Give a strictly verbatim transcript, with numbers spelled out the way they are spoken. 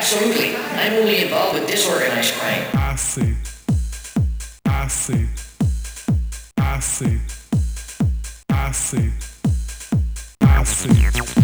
Absolutely. I'm only involved with disorganized crime. I see. I see. I see. I see. I see.